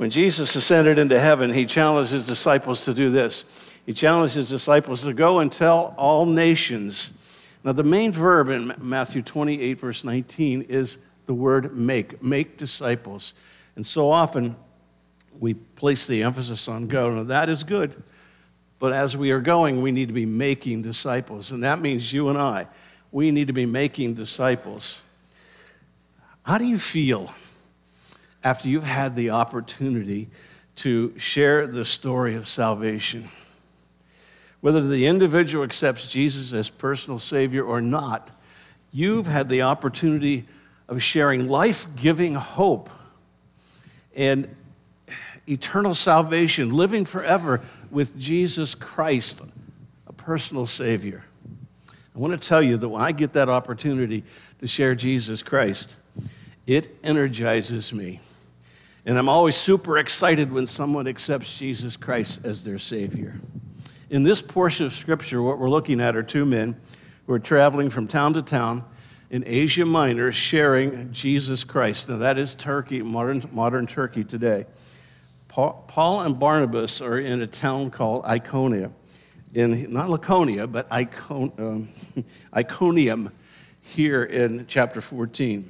When Jesus ascended into heaven, he challenged his disciples to do this. He challenged his disciples to go and tell all nations. Now, the main verb in Matthew 28, verse 19, is the word make disciples. And so often, we place the emphasis on go. Now, that is good. But as we are going, we need to be making disciples. And that means you and I. We need to be making disciples. How do you feel after you've had the opportunity to share the story of salvation? Whether the individual accepts Jesus as personal Savior or not, you've had the opportunity of sharing life-giving hope and eternal salvation, living forever with Jesus Christ, a personal Savior. I want to tell you that when I get that opportunity to share Jesus Christ, it energizes me. And I'm always super excited when someone accepts Jesus Christ as their Savior. In this portion of Scripture, what we're looking at are two men who are traveling from town to town in Asia Minor sharing Jesus Christ. Now, that is Turkey, modern Turkey today. Paul and Barnabas are in a town called Iconium, not Laconia, but Iconium here in chapter 14.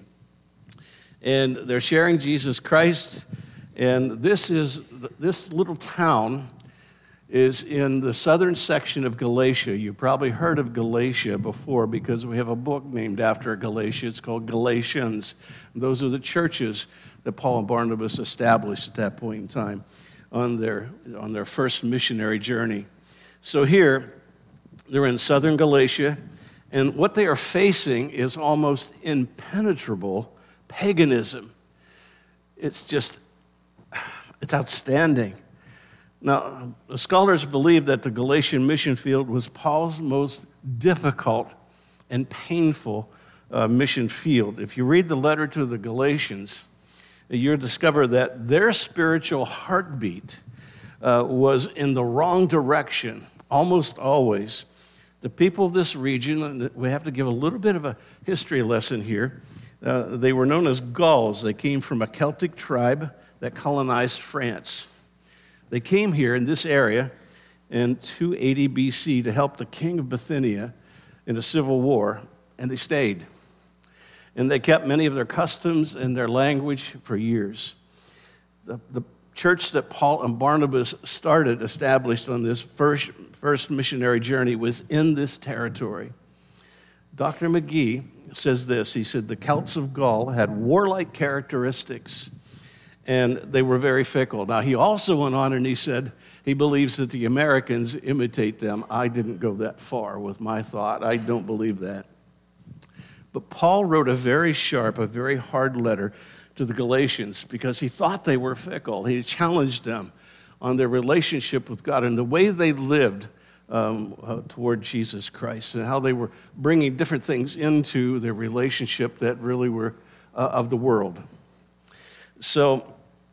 And they're sharing Jesus Christ, and this little town is in the southern section of Galatia. You've probably heard of Galatia before because we have a book named after Galatia. It's called Galatians. And those are the churches that Paul and Barnabas established at that point in time on their first missionary journey. So here, they're in southern Galatia, and what they are facing is almost impenetrable paganism. It's outstanding. Now, the scholars believe that the Galatian mission field was Paul's most difficult and painful mission field. If you read the letter to the Galatians, you'll discover that their spiritual heartbeat was in the wrong direction, almost always. The people of this region, and we have to give a little bit of a history lesson here, they were known as Gauls. They came from a Celtic tribe that colonized France. They came here in this area in 280 BC to help the king of Bithynia in a civil war, and they stayed. And they kept many of their customs and their language for years. The church that Paul and Barnabas established on this first missionary journey was in this territory. Dr. McGee says this. He said, the Celts of Gaul had warlike characteristics, and they were very fickle. Now, he also went on and he said he believes that the Americans imitate them. I didn't go that far with my thought. I don't believe that. But Paul wrote a very sharp, a very hard letter to the Galatians because he thought they were fickle. He challenged them on their relationship with God and the way they lived toward Jesus Christ and how they were bringing different things into their relationship that really were of the world. So,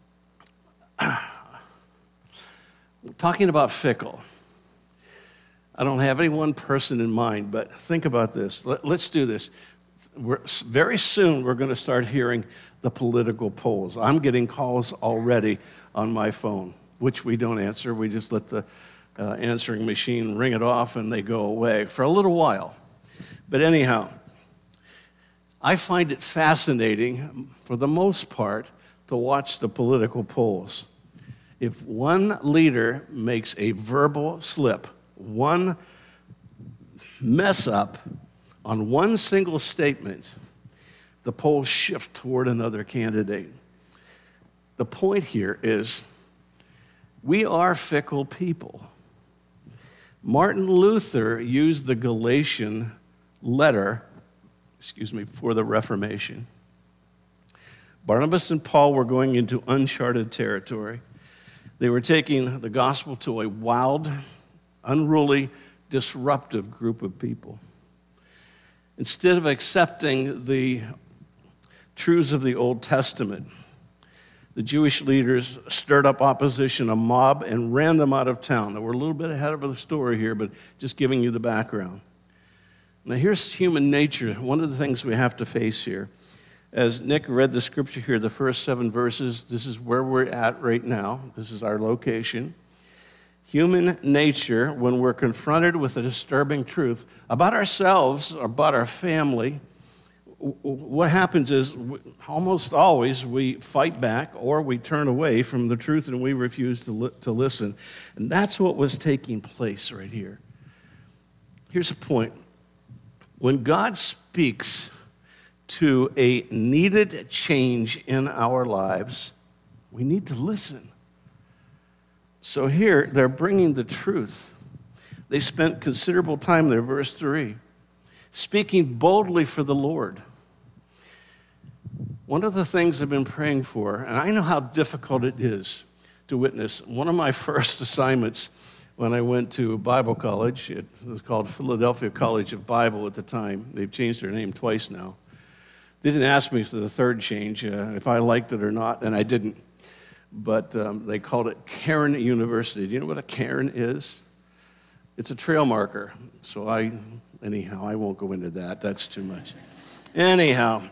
talking about fickle, I don't have any one person in mind, but think about this. Let's do this. Very soon, we're going to start hearing the political polls. I'm getting calls already on my phone, which we don't answer. We just let the answering machine ring it off and they go away for a little while. But anyhow, I find it fascinating, for the most part, to watch the political polls. If one leader makes a verbal slip, one mess up on one single statement, the polls shift toward another candidate. The point here is we are fickle people. Martin Luther used the Galatian letter, for the Reformation. Barnabas and Paul were going into uncharted territory. They were taking the gospel to a wild, unruly, disruptive group of people. Instead of accepting the truths of the Old Testament, the Jewish leaders stirred up opposition, a mob, and ran them out of town. Now, we're a little bit ahead of the story here, but just giving you the background. Now, here's human nature. One of the things we have to face here. As Nick read the scripture here, the first 7 verses, this is where we're at right now. This is our location. Human nature, when we're confronted with a disturbing truth about ourselves or about our family, what happens is almost always we fight back or we turn away from the truth and we refuse to listen. And that's what was taking place right here. Here's a point. When God speaks to a needed change in our lives, we need to listen. So here, they're bringing the truth. They spent considerable time there, verse 3, speaking boldly for the Lord. One of the things I've been praying for, and I know how difficult it is to witness. One of my first assignments when I went to Bible college, it was called Philadelphia College of Bible at the time. They've changed their name twice now. They didn't ask me for the third change if I liked it or not, and I didn't. But they called it Cairn University. Do you know what a cairn is? It's a trail marker. So I won't go into that. That's too much. Anyhow,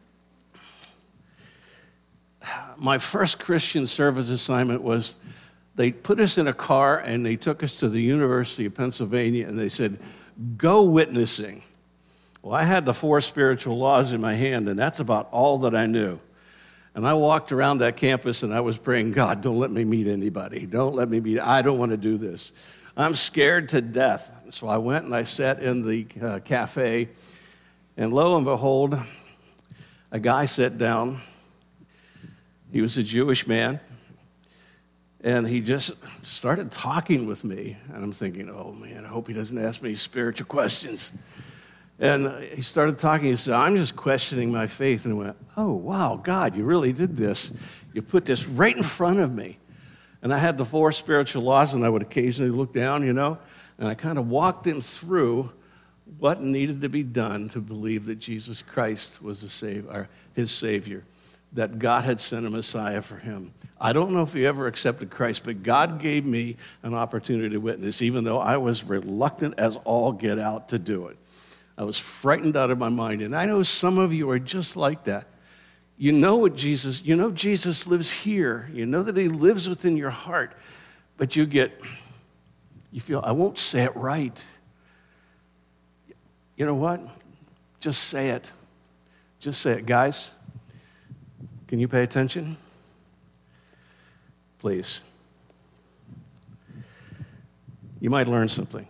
my first Christian service assignment was they put us in a car and they took us to the University of Pennsylvania and they said, go witnessing. Well, I had the 4 spiritual laws in my hand, and that's about all that I knew. And I walked around that campus, and I was praying, God, don't let me meet anybody. I don't want to do this. I'm scared to death. So I went and I sat in the cafe, and lo and behold, a guy sat down. He was a Jewish man, and he just started talking with me. And I'm thinking, oh, man, I hope he doesn't ask me spiritual questions. And he started talking. He said, I'm just questioning my faith. And I went, oh, wow, God, you really did this. You put this right in front of me. And I had the 4 spiritual laws, and I would occasionally look down, and I kind of walked him through what needed to be done to believe that Jesus Christ was his Savior, that God had sent a Messiah for him. I don't know if he ever accepted Christ, but God gave me an opportunity to witness, even though I was reluctant as all get out to do it. I was frightened out of my mind. And I know some of you are just like that. You know Jesus lives here. You know that he lives within your heart. But you feel, I won't say it right. You know what? Just say it. Just say it. Guys, can you pay attention? Please. You might learn something.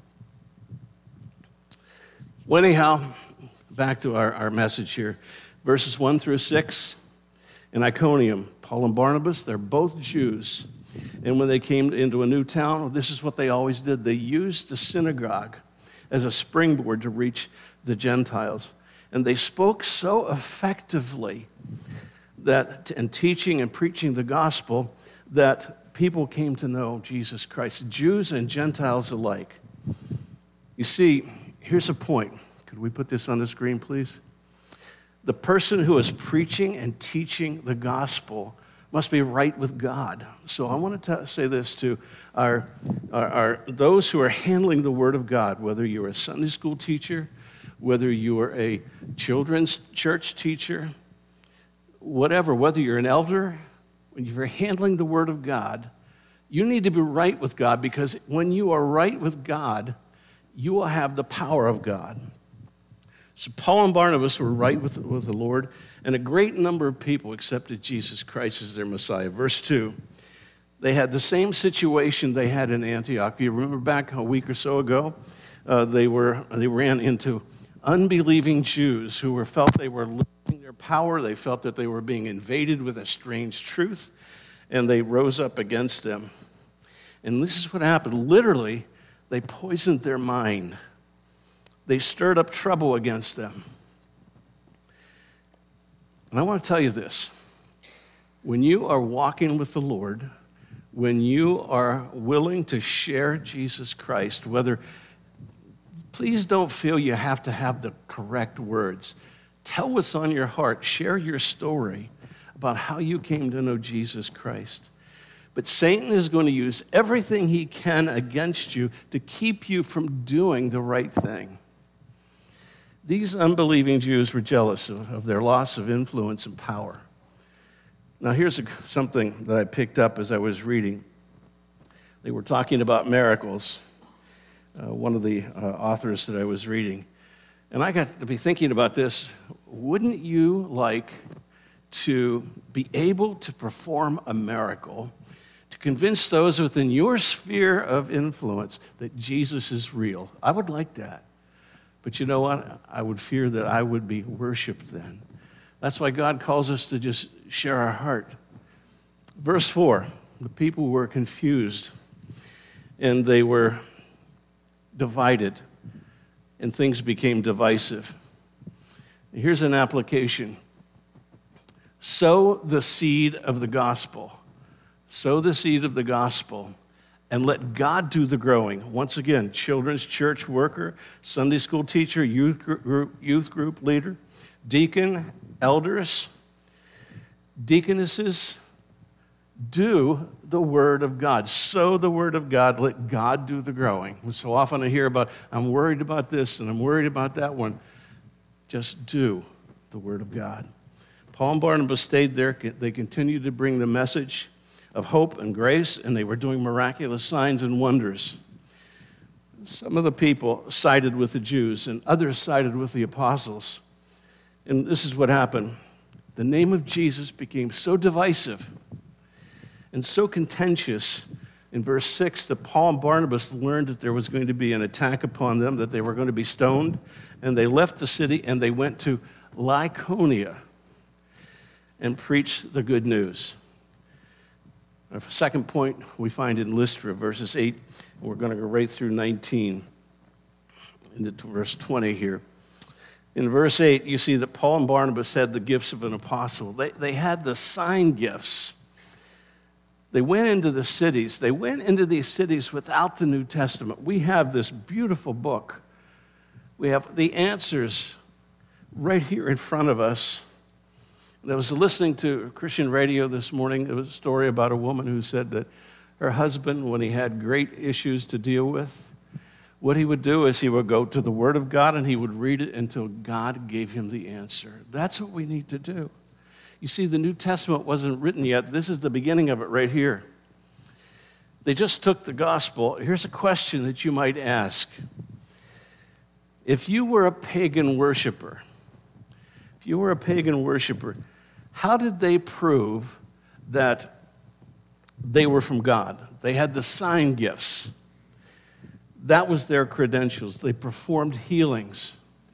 Well, anyhow, back to our message here. Verses 1 through 6, in Iconium, Paul and Barnabas, they're both Jews. And when they came into a new town, this is what they always did. They used the synagogue as a springboard to reach the Gentiles. And they spoke so effectively that in teaching and preaching the gospel that people came to know Jesus Christ, Jews and Gentiles alike. You see, here's a point. Could we put this on the screen, please? The person who is preaching and teaching the gospel must be right with God. So I want to say this to those who are handling the Word of God, whether you're a Sunday school teacher, whether you are a children's church teacher, whatever, whether you're an elder, when you're handling the Word of God, you need to be right with God, because when you are right with God, you will have the power of God. So Paul and Barnabas were right with the Lord, and a great number of people accepted Jesus Christ as their Messiah. Verse 2, they had the same situation they had in Antioch. You remember back a week or so ago, they ran into unbelieving Jews who felt they were losing their power. They felt that they were being invaded with a strange truth, and they rose up against them. And this is what happened. Literally, they poisoned their mind. They stirred up trouble against them. And I want to tell you this. When you are walking with the Lord, when you are willing to share Jesus Christ, please don't feel you have to have the correct words. Tell what's on your heart. Share your story about how you came to know Jesus Christ. But Satan is going to use everything he can against you to keep you from doing the right thing. These unbelieving Jews were jealous of their loss of influence and power. Now, here's something that I picked up as I was reading. They were talking about miracles, one of the authors that I was reading. And I got to be thinking about this. Wouldn't you like to be able to perform a miracle to convince those within your sphere of influence that Jesus is real? I would like that. But you know what? I would fear that I would be worshiped then. That's why God calls us to just share our heart. Verse 4, the people were confused and they were divided and things became divisive. Here's an application. Sow the seed of the gospel. Sow the seed of the gospel and let God do the growing. Once again, children's church worker, Sunday school teacher, youth group leader, deacon, elders, deaconesses, do the word of God. Sow the word of God. Let God do the growing. So often I hear about, I'm worried about this and I'm worried about that one. Just do the word of God. Paul and Barnabas stayed there. They continued to bring the message of hope and grace, and they were doing miraculous signs and wonders. Some of the people sided with the Jews, and others sided with the apostles. And this is what happened. The name of Jesus became so divisive and so contentious in verse 6 that Paul and Barnabas learned that there was going to be an attack upon them, that they were going to be stoned, and they left the city and they went to Lycaonia and preached the good news. Our second point we find in Lystra, verses 8, and we're going to go right through 19 into verse 20 here. In verse 8, you see that Paul and Barnabas had the gifts of an apostle. They had the sign gifts. They went into the cities. They went into these cities without the New Testament. We have this beautiful book. We have the answers right here in front of us. And I was listening to Christian radio this morning. There was a story about a woman who said that her husband, when he had great issues to deal with, what he would do is he would go to the Word of God and he would read it until God gave him the answer. That's what we need to do. You see, the New Testament wasn't written yet. This is the beginning of it right here. They just took the gospel. Here's a question that you might ask. If you were a pagan worshiper, how did they prove that they were from God? They had the sign gifts. That was their credentials. They performed healings.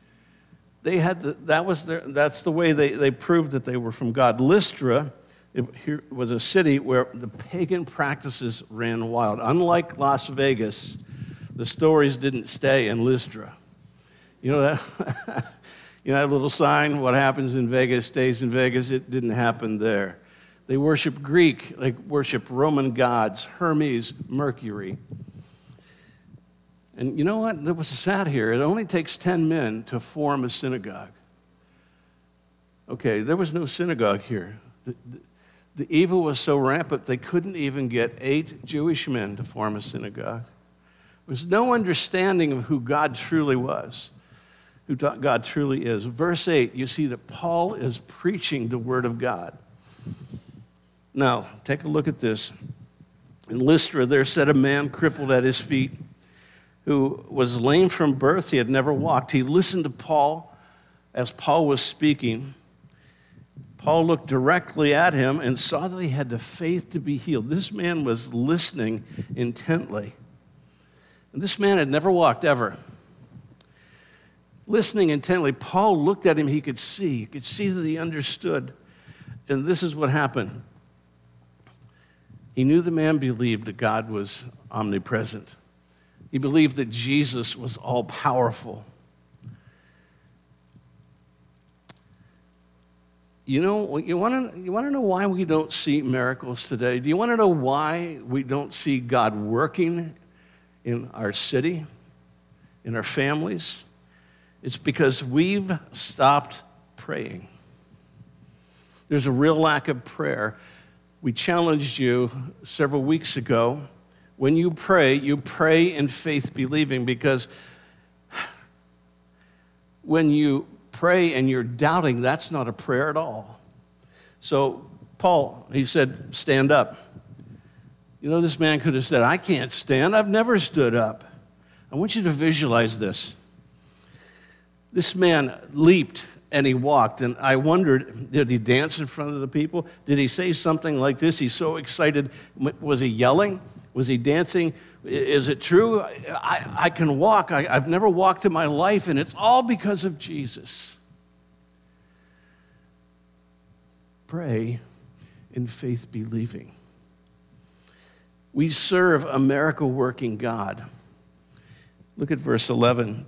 That's the way they proved that they were from God. Lystra was a city where the pagan practices ran wild. Unlike Las Vegas, the stories didn't stay in Lystra. You know that? You know that little sign, what happens in Vegas stays in Vegas? It didn't happen there. They worship Greek, they worship Roman gods, Hermes, Mercury. And you know what? There was sad here. It only takes 10 men to form a synagogue. Okay, there was no synagogue here. The evil was so rampant they couldn't even get 8 Jewish men to form a synagogue. There was no understanding of who God truly was, who God truly is. Verse 8, you see that Paul is preaching the word of God. Now, take a look at this. In Lystra, there sat a man crippled at his feet, who was lame from birth. He had never walked. He listened to Paul as Paul was speaking. Paul looked directly at him and saw that he had the faith to be healed. This man was listening intently. And this man had never walked ever. Listening intently, Paul looked at him. He could see that he understood. And this is what happened. He knew the man believed that God was omnipresent. He believed that Jesus was all-powerful. You know, you want to know why we don't see miracles today? Do you want to know why we don't see God working in our city, in our families? It's because we've stopped praying. There's a real lack of prayer. We challenged you several weeks ago. When you pray in faith believing, because when you pray and you're doubting, that's not a prayer at all. So Paul, he said, stand up. You know, this man could have said, I can't stand. I've never stood up. I want you to visualize this. This man leaped and he walked, and I wondered, did he dance in front of the people? Did he say something like this? He's so excited. Was he yelling? Was he dancing? Is it true? I can walk. I've never walked in my life, and it's all because of Jesus. Pray in faith believing. We serve a miracle-working God. Look at verse 11.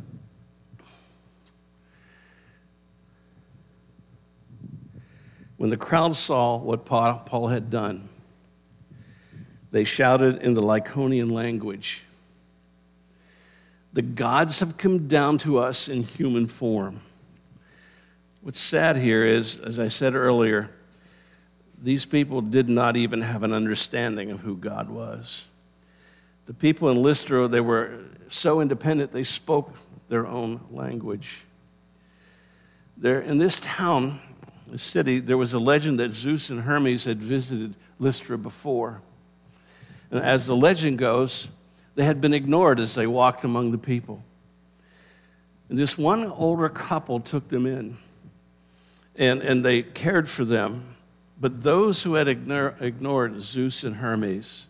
When the crowd saw what Paul had done, they shouted in the Lycaonian language, "The gods have come down to us in human form." What's sad here is, as I said earlier, these people did not even have an understanding of who God was. The people in Lystra, they were so independent, they spoke their own language. There, in this town, this city, there was a legend that Zeus and Hermes had visited Lystra before. And as the legend goes, they had been ignored as they walked among the people. And this one older couple took them in, and they cared for them. But those who had ignored Zeus and Hermes,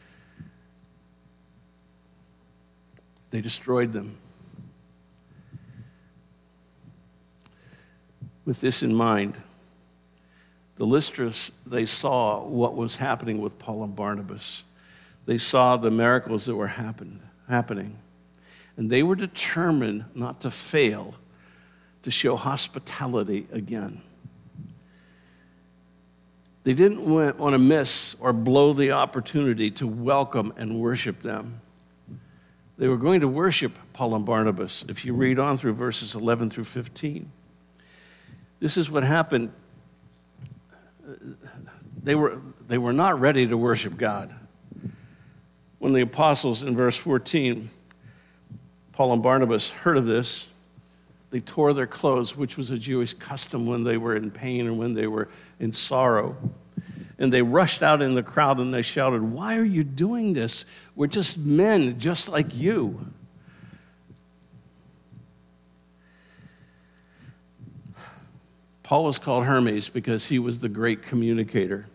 they destroyed them. With this in mind, the Lystras, they saw what was happening with Paul and Barnabas. They saw the miracles that were happening. And they were determined not to fail to show hospitality again. They didn't want to miss or blow the opportunity to welcome and worship them. They were going to worship Paul and Barnabas, if you read on through verses 11 through 15. This is what happened. They were not ready to worship God. When the apostles, in verse 14, Paul and Barnabas heard of this, they tore their clothes, which was a Jewish custom when they were in pain and when they were in sorrow. And they rushed out in the crowd and they shouted, "Why are you doing this? We're just men, just like you." Paul was called Hermes because he was the great communicator.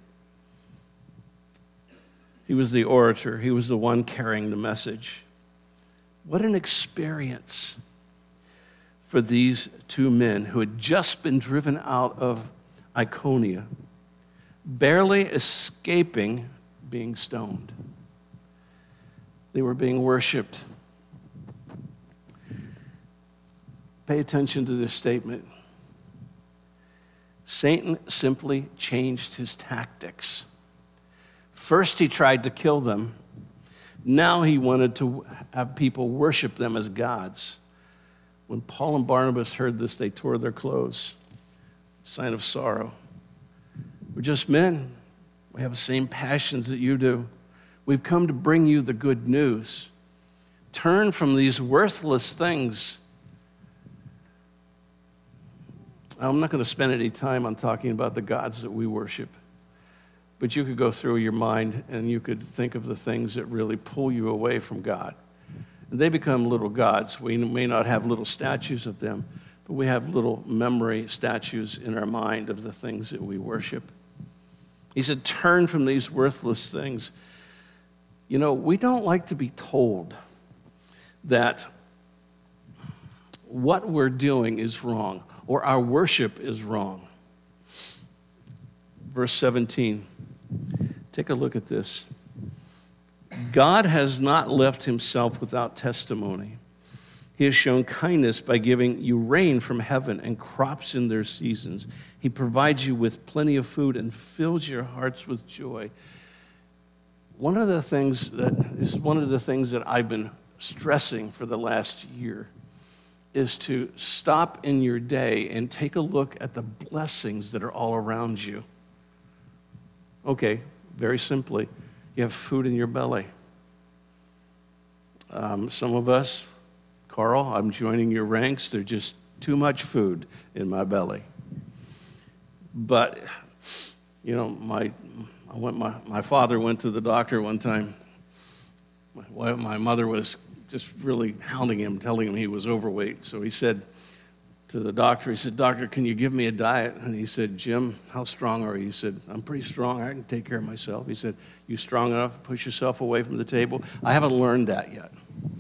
He was the orator. He was the one carrying the message. What an experience for these two men who had just been driven out of Iconium, barely escaping being stoned. They were being worshiped. Pay attention to this statement. Satan simply changed his tactics. First, he tried to kill them. Now he wanted to have people worship them as gods. When Paul and Barnabas heard this, they tore their clothes. Sign of sorrow. We're just men. We have the same passions that you do. We've come to bring you the good news. Turn from these worthless things. I'm not going to spend any time on talking about the gods that we worship. But you could go through your mind and you could think of the things that really pull you away from God. And they become little gods. We may not have little statues of them, but we have little memory statues in our mind of the things that we worship. He said, turn from these worthless things. You know, we don't like to be told that what we're doing is wrong or our worship is wrong. Verse 17. Take a look at this. God has not left himself without testimony. He has shown kindness by giving you rain from heaven and crops in their seasons. He provides you with plenty of food and fills your hearts with joy. One of the things that I've been stressing for the last year is to stop in your day and take a look at the blessings that are all around you. Okay, very simply, you have food in your belly. Some of us, Carl, I'm joining your ranks. They're just too much food in my belly. But, you know, my father went to the doctor one time. My mother was just really hounding him, telling him he was overweight. So he said to the doctor, he said, "Doctor, can you give me a diet?" And he said, "Jim, how strong are you?" He said, "I'm pretty strong. I can take care of myself." He said, "You strong enough to push yourself away from the table?" I haven't learned that yet.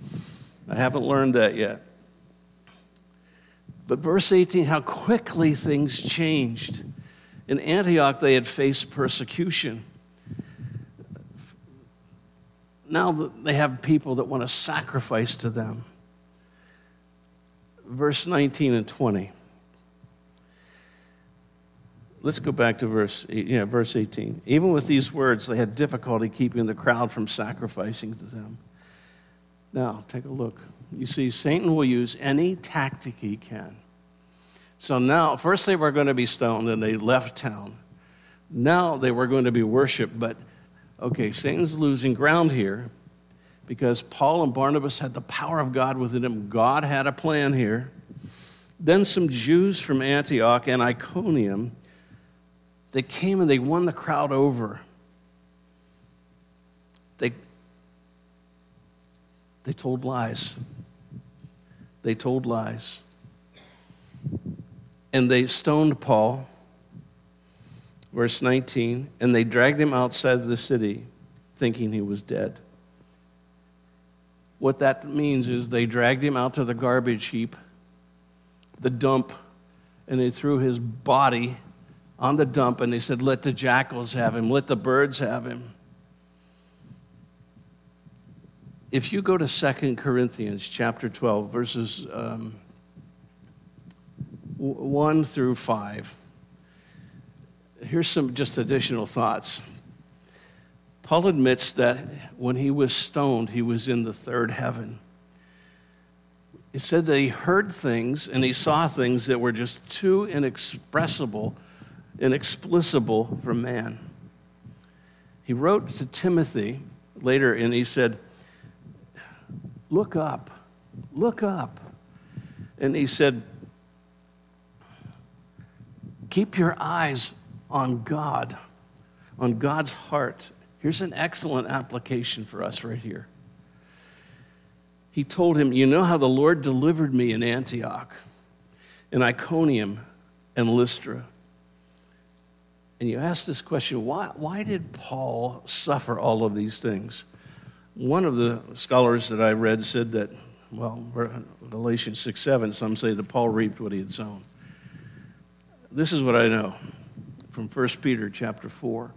But verse 18, how quickly things changed. In Antioch, they had faced persecution. Now they have people that want to sacrifice to them. Verse 19 and 20. Let's go back to verse 18. Even with these words, they had difficulty keeping the crowd from sacrificing to them. Now, take a look. You see, Satan will use any tactic he can. So now, first they were going to be stoned and they left town. Now they were going to be worshiped, but okay, Satan's losing ground here because Paul and Barnabas had the power of God within them. God had a plan here. Then some Jews from Antioch and Iconium, they came and they won the crowd over. They told lies. They told lies. And they stoned Paul, verse 19, and they dragged him outside of the city thinking he was dead. What that means is they dragged him out to the garbage heap, the dump, and they threw his body on the dump, and they said, "Let the jackals have him, let the birds have him." If you go to 2 Corinthians chapter 12, verses 1 through 5, here's some just additional thoughts. Paul admits that when he was stoned, he was in the third heaven. He said that he heard things and he saw things that were just too inexpressible for man. He wrote to Timothy later and he said, look up. And he said, keep your eyes on God, on God's heart. Here's an excellent application for us right here. He told him, you know how the Lord delivered me in Antioch, in Iconium, and Lystra. And you ask this question, why did Paul suffer all of these things? One of the scholars that I read said that, well, Galatians 6:7, some say that Paul reaped what he had sown. This is what I know from 1 Peter chapter 4.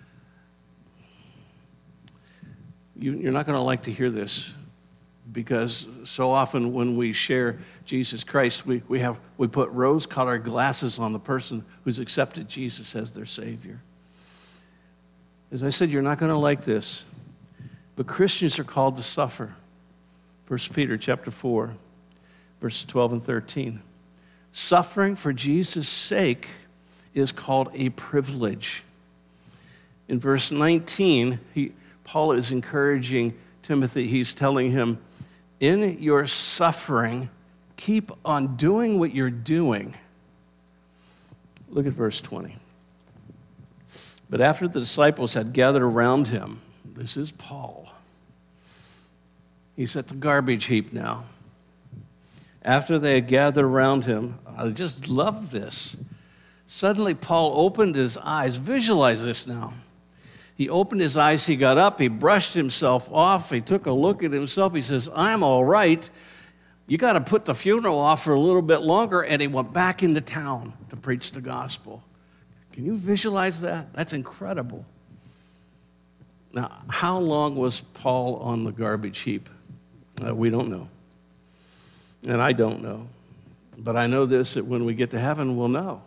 You're not going to like to hear this because so often when we share Jesus Christ, we put rose-colored glasses on the person who's accepted Jesus as their Savior. As I said, you're not going to like this, but Christians are called to suffer. 1 Peter chapter 4, verses 12 and 13. Suffering for Jesus' sake is called a privilege. In verse 19, Paul is encouraging Timothy. He's telling him, in your suffering, keep on doing what you're doing. Look at verse 20. But after the disciples had gathered around him, this is Paul. He's at the garbage heap now. After they had gathered around him, I just love this. Suddenly Paul opened his eyes. Visualize this now. He opened his eyes, he got up, he brushed himself off, he took a look at himself, he says, I'm all right. You got to put the funeral off for a little bit longer, and he went back into town to preach the gospel. Can you visualize that? That's incredible. Now, how long was Paul on the garbage heap? We don't know. And I don't know. But I know this, that when we get to heaven, we'll know.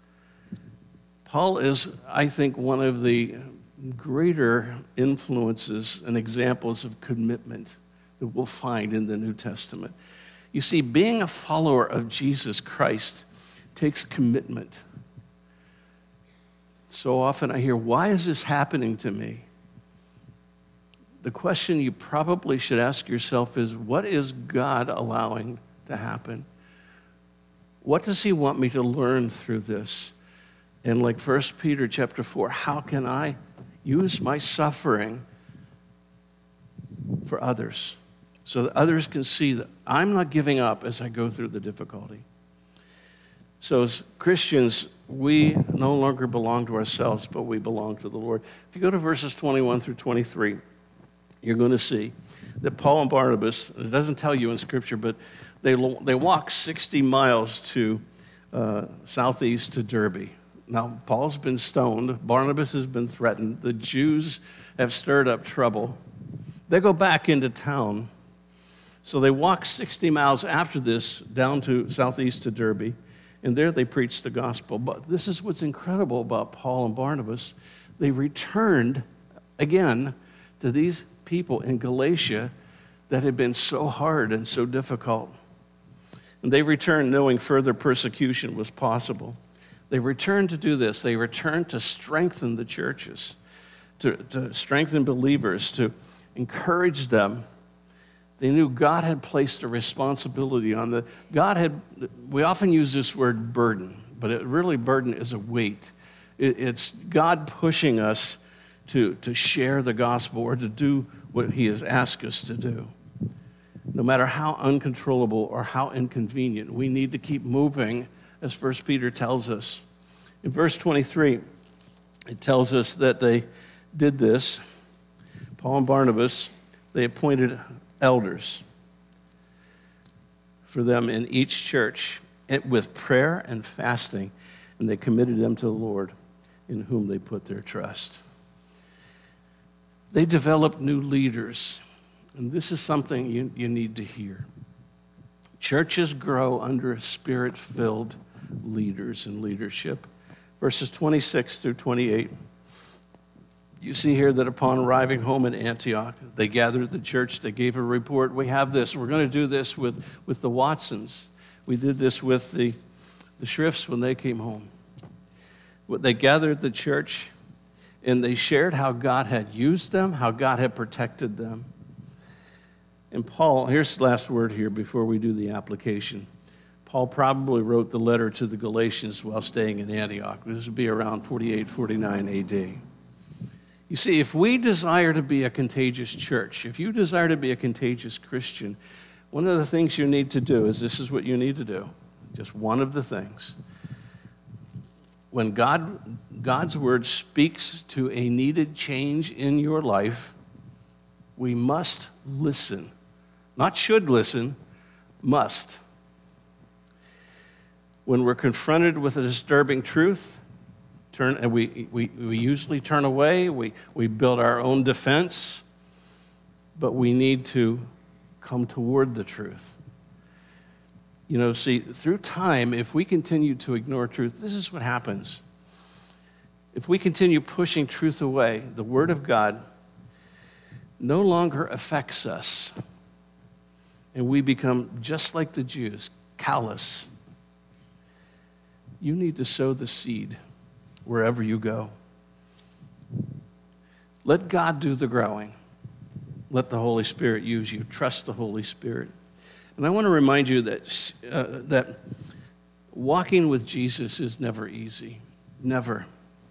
Paul is, I think, one of the greater influences and examples of commitment that we'll find in the New Testament. You see, being a follower of Jesus Christ takes commitment. So often I hear, why is this happening to me? The question you probably should ask yourself is, what is God allowing to happen? What does he want me to learn through this? And like 1 Peter chapter 4, how can I use my suffering for others so that others can see that I'm not giving up as I go through the difficulty? So as Christians, we no longer belong to ourselves, but we belong to the Lord. If you go to verses 21 through 23, you're going to see that Paul and Barnabas, it doesn't tell you in Scripture, but they walk 60 miles to southeast to Derbe. Now, Paul's been stoned. Barnabas has been threatened. The Jews have stirred up trouble. They go back into town. So they walk 60 miles after this down to southeast to Derbe, and there they preach the gospel. But this is what's incredible about Paul and Barnabas. They returned again to these people in Galatia that had been so hard and so difficult. And they returned knowing further persecution was possible. They returned to do this. They returned to strengthen the churches, to strengthen believers, to encourage them. They knew God had placed a responsibility on the, we often use this word burden, but burden is a weight. It's God pushing us to share the gospel or to do what he has asked us to do. No matter how uncontrollable or how inconvenient, we need to keep moving, as 1 Peter tells us. In verse 23, it tells us that they did this. Paul and Barnabas, they appointed elders for them in each church with prayer and fasting, and they committed them to the Lord in whom they put their trust. They developed new leaders, and this is something you need to hear. Churches grow under Spirit-filled leaders and leadership. Verses 26 through 28. You see here that upon arriving home in Antioch, they gathered the church, they gave a report. We have this, we're going to do this with the Watsons. We did this with the Shrifts when they came home. They gathered the church, and they shared how God had used them, how God had protected them. And Paul, here's the last word here before we do the application. Paul probably wrote the letter to the Galatians while staying in Antioch. This would be around 48, 49 AD. You see, if we desire to be a contagious church, if you desire to be a contagious Christian, one of the things you need to do is this is what you need to do. Just one of the things. When God's word speaks to a needed change in your life, we must listen. Not should listen, must. When we're confronted with a disturbing truth, we usually turn away, we build our own defense, but we need to come toward the truth. You know, see, through time, if we continue to ignore truth, this is what happens. If we continue pushing truth away, the Word of God no longer affects us, and we become just like the Jews, callous. You need to sow the seed wherever you go. Let God do the growing. Let the Holy Spirit use you. Trust the Holy Spirit. And I want to remind you that walking with Jesus is never easy. Never.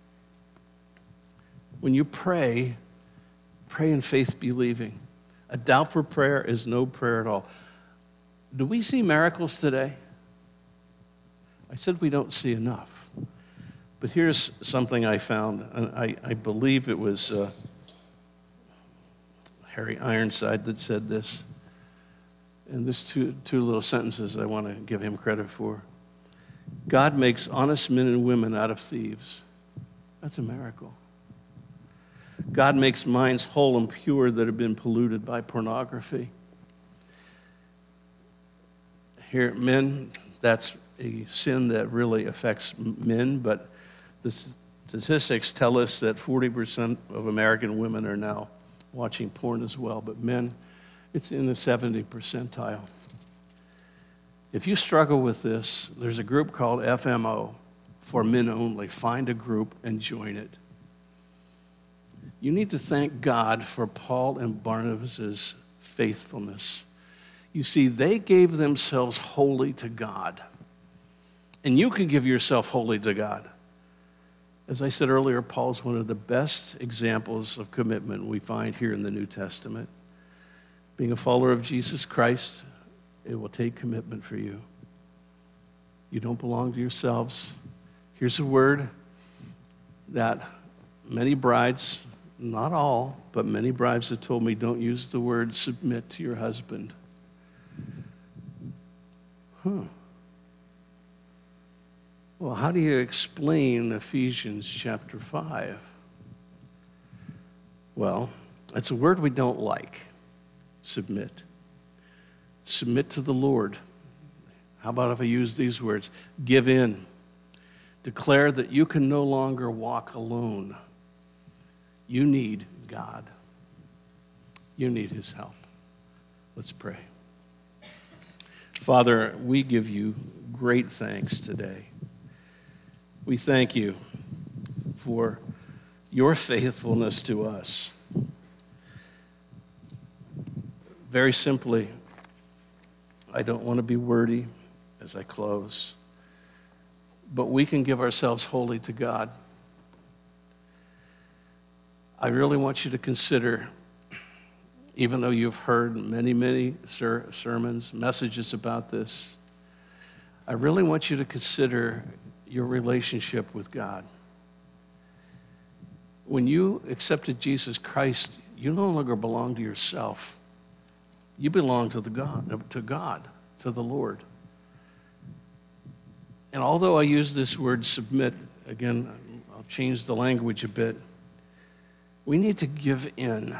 When you pray in faith believing. A doubtful prayer is no prayer at all. Do we see miracles today? I said we don't see enough. But here's something I found. I believe it was Harry Ironside that said this. And this two little sentences I want to give him credit for. God makes honest men and women out of thieves. That's a miracle. God makes minds whole and pure that have been polluted by pornography. Here, men, that's a sin that really affects men, but the statistics tell us that 40% of American women are now watching porn as well, but men, it's in the 70 percentile. If you struggle with this, there's a group called FMO, for men only. Find a group and join it. You need to thank God for Paul and Barnabas' faithfulness. You see, they gave themselves wholly to God. And you can give yourself wholly to God. As I said earlier, Paul's one of the best examples of commitment we find here in the New Testament. Being a follower of Jesus Christ, it will take commitment for you. You don't belong to yourselves. Here's a word that many brides, not all, but many brides have told me, don't use the word submit to your husband. Well, how do you explain Ephesians chapter 5? Well, it's a word we don't like, submit. Submit to the Lord. How about if I use these words? Give in. Declare that you can no longer walk alone. You need God. You need his help. Let's pray. Father, we give you great thanks today. We thank you for your faithfulness to us. Very simply, I don't want to be wordy as I close, but we can give ourselves wholly to God. I really want you to consider, even though you've heard many sermons, messages about this, I really want you to consider your relationship with God. When you accepted Jesus Christ, you no longer belong to yourself. You belong to God, to the Lord. And although I use this word submit, again, I'll change the language a bit. We need to give in.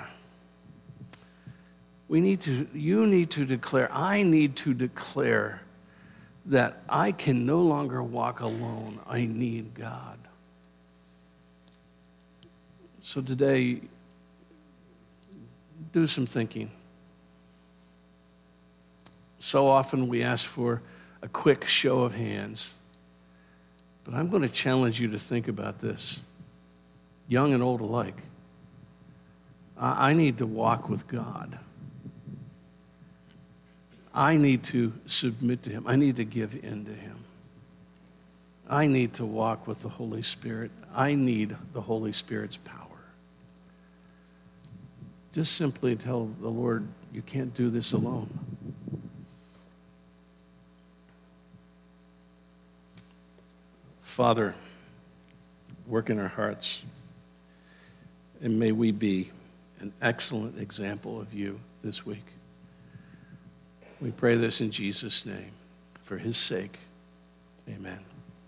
You need to declare, I need to declare that I can no longer walk alone. I need God. So today, do some thinking. So often we ask for a quick show of hands. But I'm going to challenge you to think about this, young and old alike. I need to walk with God. I need to submit to him. I need to give in to him. I need to walk with the Holy Spirit. I need the Holy Spirit's power. Just simply tell the Lord, you can't do this alone. Father, work in our hearts, and may we be an excellent example of you this week. We pray this in Jesus' name. For his sake, amen.